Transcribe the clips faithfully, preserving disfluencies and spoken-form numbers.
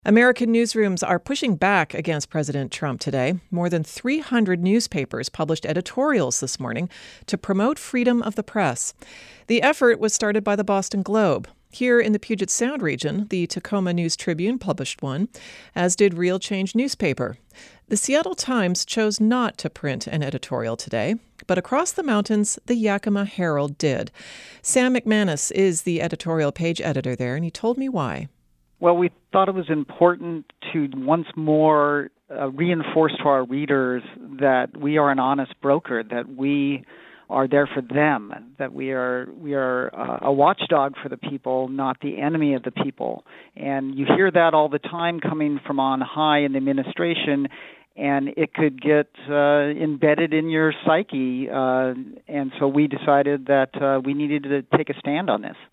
American newsrooms are pushing back against President Trump today. More than three hundred newspapers published editorials this morning to promote freedom of the press. The effort was started by the Boston Globe. Here in the Puget Sound region, the Tacoma News Tribune published one, as did Real Change newspaper. The Seattle Times chose not to print an editorial today, but across the mountains, the Yakima Herald did. Sam McManus is the editorial page editor there, and he told me why. Well, we thought it was important to once more uh, reinforce to our readers that we are an honest broker, that we are there for them, that we are we are uh, a watchdog for the people, not the enemy of the people. And you hear that all the time coming from on high in the administration, and it could get uh, embedded in your psyche. Uh, and so we decided that uh, we needed to take a stand on this.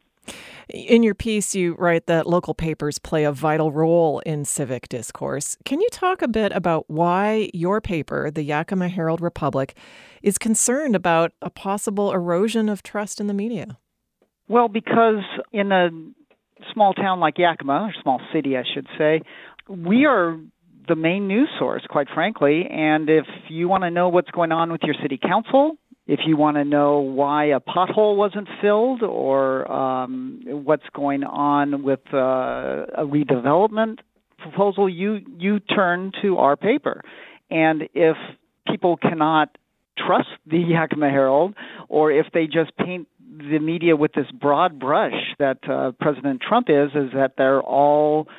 In your piece, you write that local papers play a vital role in civic discourse. Can you talk a bit about why your paper, the Yakima Herald Republic, is concerned about a possible erosion of trust in the media? Well, because in a small town like Yakima, or small city, I should say, we are the main news source, quite frankly. And if you want to know what's going on with your city council, if you want to know why a pothole wasn't filled or um, what's going on with uh, a redevelopment proposal, you, you turn to our paper. And if people cannot trust the Yakima Herald, or if they just paint the media with this broad brush that uh, President Trump is, is that they're all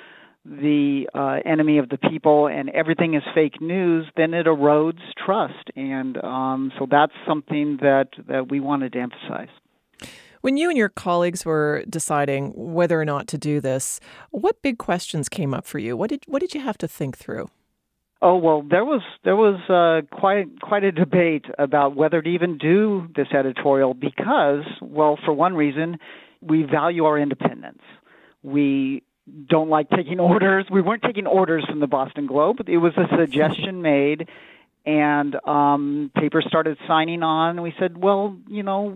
the uh, enemy of the people and everything is fake news, then it erodes trust. And um, so that's something that, that we wanted to emphasize. When you and your colleagues were deciding whether or not to do this, what big questions came up for you? What did what did you have to think through? Oh, well, there was there was uh, quite quite a debate about whether to even do this editorial because, well, for one reason, we value our independence. We don't like taking orders. We weren't taking orders from the Boston Globe. It was a suggestion made, and um, papers started signing on. And we said, well, you know,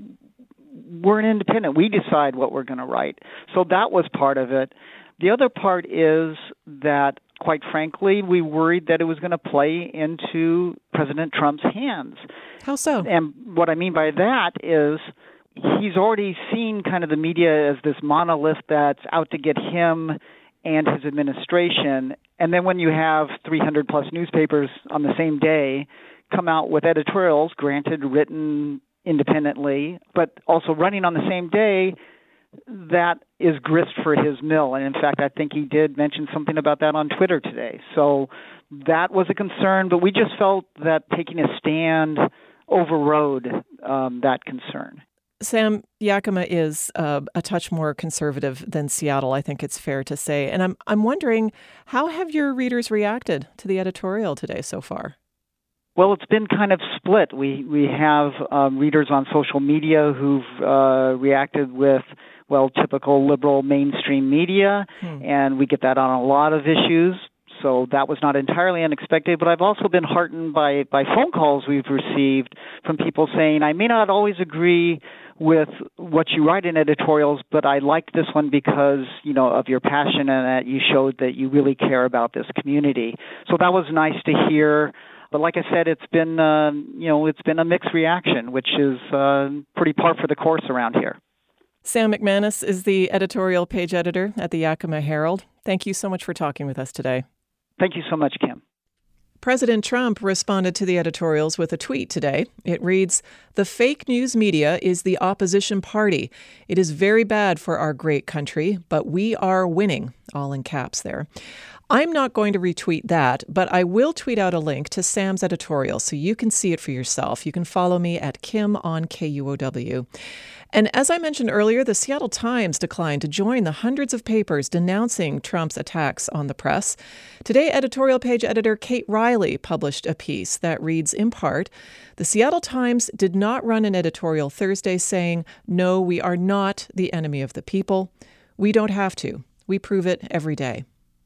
we're an independent. We decide what we're going to write. So that was part of it. The other part is that, quite frankly, we worried that it was going to play into President Trump's hands. How so? And what I mean by that is he's already seen kind of the media as this monolith that's out to get him and his administration. And then when you have three hundred plus newspapers on the same day come out with editorials, granted written independently, but also running on the same day, that is grist for his mill. And in fact, I think he did mention something about that on Twitter today. So that was a concern, but we just felt that taking a stand overrode um, that concern. Sam, Yakima is uh, a touch more conservative than Seattle, I think it's fair to say. And I'm I'm wondering, how have your readers reacted to the editorial today so far? Well, it's been kind of split. We we have um, readers on social media who've uh, reacted with, well, typical liberal mainstream media, hmm. and we get that on a lot of issues. So that was not entirely unexpected, but I've also been heartened by, by phone calls we've received from people saying, I may not always agree with what you write in editorials, but I like this one because, you know, of your passion and that you showed that you really care about this community. So that was nice to hear. But like I said, it's been, uh, you know, it's been a mixed reaction, which is uh, pretty par for the course around here. Sam McManus is the editorial page editor at the Yakima Herald. Thank you so much for talking with us today. Thank you so much, Kim. President Trump responded to the editorials with a tweet today. It reads, "The fake news media is the opposition party. It is very bad for our great country, but we are winning," all in caps there. I'm not going to retweet that, but I will tweet out a link to Sam's editorial so you can see it for yourself. You can follow me at Kim on K U O W. And as I mentioned earlier, the Seattle Times declined to join the hundreds of papers denouncing Trump's attacks on the press. Today, editorial page editor Kate Riley published a piece that reads in part, "The Seattle Times did not run an editorial Thursday saying, 'No, we are not the enemy of the people.' We don't have to. We prove it every day."